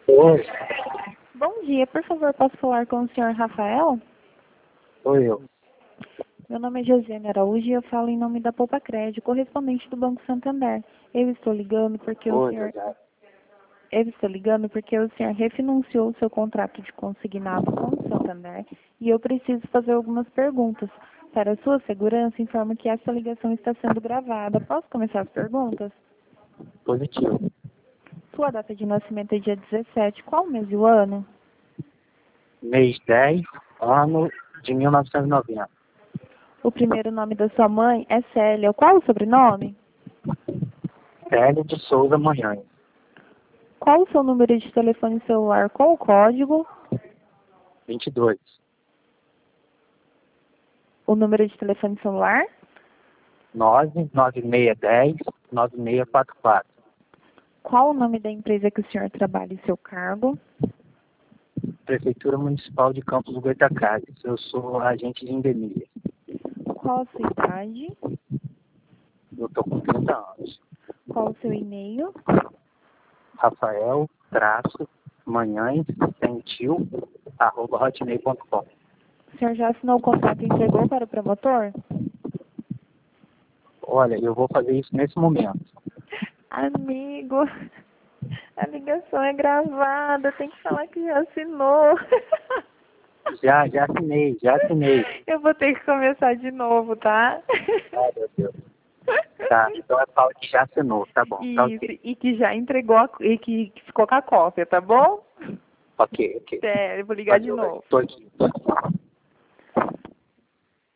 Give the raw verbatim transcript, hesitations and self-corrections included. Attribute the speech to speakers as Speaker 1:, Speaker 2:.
Speaker 1: Oi,
Speaker 2: Bom dia, por favor, posso falar com o senhor Rafael?
Speaker 1: sou eu.
Speaker 2: Meu nome é Josiane Araújo e eu falo em nome da Poupa Crédito, correspondente do Banco Santander. Eu estou ligando porque o
Speaker 1: Oi,
Speaker 2: senhor,
Speaker 1: José.
Speaker 2: eu estou ligando porque o senhor refinanciou o seu contrato de consignado com o Santander e eu preciso fazer algumas perguntas. Para a sua segurança, informo que essa ligação está sendo gravada. Posso começar as perguntas?
Speaker 1: Positivo.
Speaker 2: Sua data de nascimento é dia dezessete. Qual o mês e o ano?
Speaker 1: Mês dez, ano de mil novecentos e noventa.
Speaker 2: O primeiro nome da sua mãe é Célia. Qual o sobrenome?
Speaker 1: Célio de Souza Manhães.
Speaker 2: Qual o seu número de telefone celular? Qual o código?
Speaker 1: vinte e dois.
Speaker 2: O número de telefone celular?
Speaker 1: nove nove seis um zero nove seis quatro quatro.
Speaker 2: Qual o nome da empresa que o senhor trabalha e seu cargo?
Speaker 1: Prefeitura Municipal de Campos do Goytacazes. Eu sou agente de endemia.
Speaker 2: Qual a sua idade?
Speaker 1: Eu estou com trinta anos.
Speaker 2: Qual o seu e-mail?
Speaker 1: Rafael, traço, manhães, sem tio, arroba hotmail ponto com.
Speaker 2: O senhor já assinou o contrato e entregou para o promotor?
Speaker 1: Olha, eu vou fazer isso nesse momento.
Speaker 2: Amigo, a ligação é gravada, tem que falar que já assinou.
Speaker 1: Já, já assinei, já assinei.
Speaker 2: Eu vou ter que começar de novo, tá?
Speaker 1: Ai, meu Deus. Tá, então é Paulo que já assinou, tá bom. Tá
Speaker 2: Isso,
Speaker 1: ok.
Speaker 2: e que já entregou a, e que, que ficou com a cópia, tá bom?
Speaker 1: Ok, ok.
Speaker 2: É, eu vou ligar de
Speaker 1: Valeu,
Speaker 2: novo.
Speaker 1: tô aqui, tô aqui.